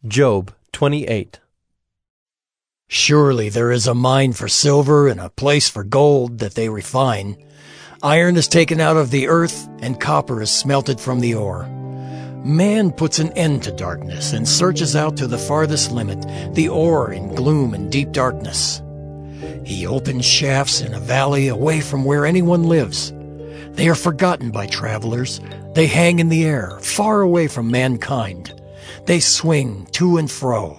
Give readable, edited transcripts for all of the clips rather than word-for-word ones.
Job 28. Surely there is a mine for silver and a place for gold that they refine. Iron is taken out of the earth, and copper is smelted from the ore. Man puts an end to darkness and searches out to the farthest limit, the ore in gloom and deep darkness. He opens shafts in a valley away from where anyone lives. They are forgotten by travelers. They hang in the air, far away from mankind. They swing to and fro.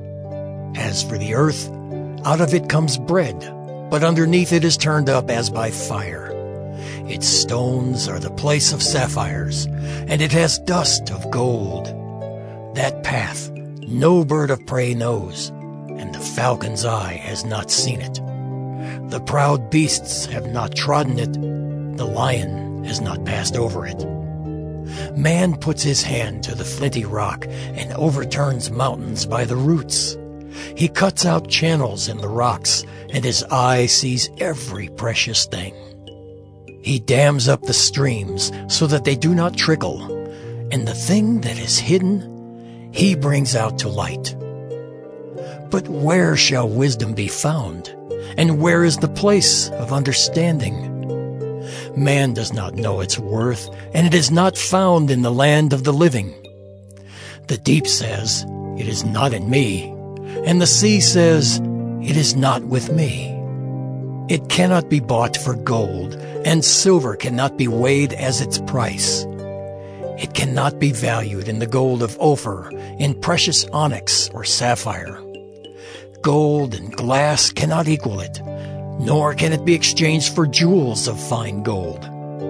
As for the earth, out of it comes bread, but underneath it is turned up as by fire. Its stones are the place of sapphires, and it has dust of gold. That path no bird of prey knows, and the falcon's eye has not seen it. The proud beasts have not trodden it, the lion has not passed over it. Man puts his hand to the flinty rock and overturns mountains by the roots. He cuts out channels in the rocks, and his eye sees every precious thing. He dams up the streams so that they do not trickle, and the thing that is hidden he brings out to light. But where shall wisdom be found, and where is the place of understanding? Man does not know its worth, and it is not found in the land of the living. The deep says, "It is not in me," and the sea says, "It is not with me." It cannot be bought for gold, and silver cannot be weighed as its price. It cannot be valued in the gold of Ophir, in precious onyx or sapphire. Gold and glass cannot equal it, nor can it be exchanged for jewels of fine gold.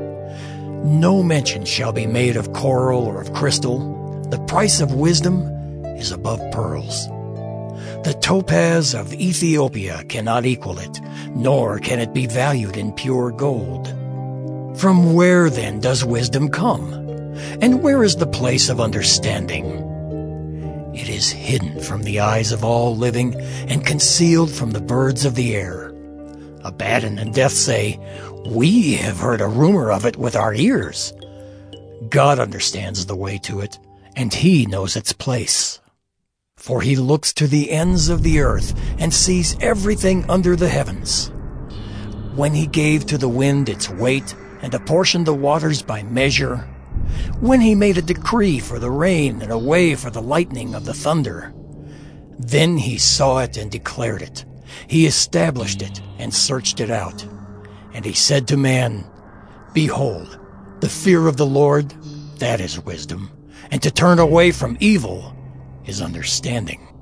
No mention shall be made of coral or of crystal. The price of wisdom is above pearls. The topaz of Ethiopia cannot equal it, nor can it be valued in pure gold. From where then does wisdom come? And where is the place of understanding? It is hidden from the eyes of all living, and concealed from the birds of the air. Abaddon and Death say, "We have heard a rumor of it with our ears." God understands the way to it, and he knows its place. For he looks to the ends of the earth and sees everything under the heavens. When he gave to the wind its weight and apportioned the waters by measure, when he made a decree for the rain and a way for the lightning of the thunder, then he saw it and declared it. He established it and searched it out. And he said to man, "Behold, the fear of the Lord, that is wisdom, and to turn away from evil is understanding."